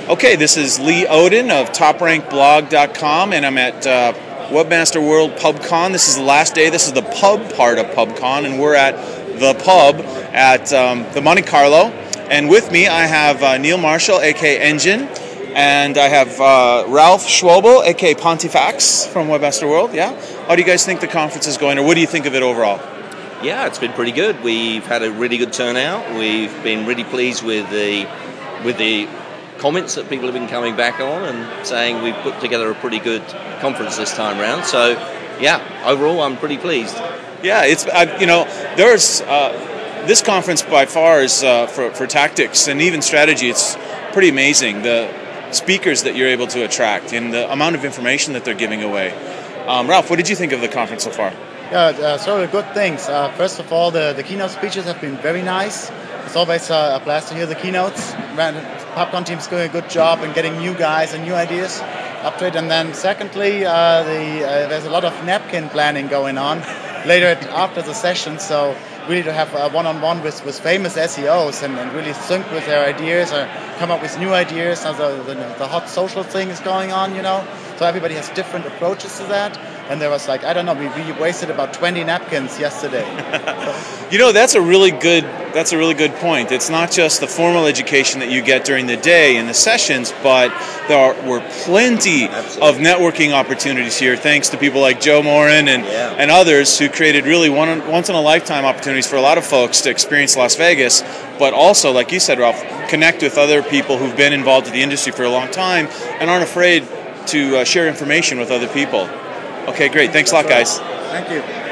Okay, this is Lee Odin of TopRankBlog.com, and I'm at Webmaster World PubCon. This is the last day. This is the pub part of PubCon, and we're at the pub at the Monte Carlo. And with me, I have Neil Marshall, a.k.a. Engine, and I have Ralph Schwobel, a.k.a. Pontifex from Webmaster World. Yeah? How do you guys think the conference is going, or what do you think of it overall? Yeah, it's been pretty good. We've had a really good turnout. We've been really pleased with the comments that people have been coming back on and saying we've put together a pretty good conference this time round. So, yeah, overall, I'm pretty pleased. Yeah, it's there's this conference by far is for tactics and even strategy. It's pretty amazing the speakers that you're able to attract and the amount of information that they're giving away. Ralph, what did you think of the conference so far? Yeah, several good things. First of all, the keynote speeches have been very nice. It's always a blast to hear the keynotes. PubCon team's doing a good job in getting new guys and new ideas up to it. And then secondly, there's a lot of napkin planning going on later after the session. So really to have a one-on-one with famous SEOs and really sync with their ideas or come up with new ideas. So the hot social thing is going on, So everybody has different approaches to that. And there was we wasted about 20 napkins yesterday. That's a really good point. It's not just the formal education that you get during the day in the sessions, but there were plenty of networking opportunities here, thanks to people like Joe Morin and others who created really once-in-a-lifetime opportunities for a lot of folks to experience Las Vegas, but also, like you said, Ralph, connect with other people who've been involved in the industry for a long time and aren't afraid to share information with other people. Okay, great. Thanks a lot, guys. Thank you.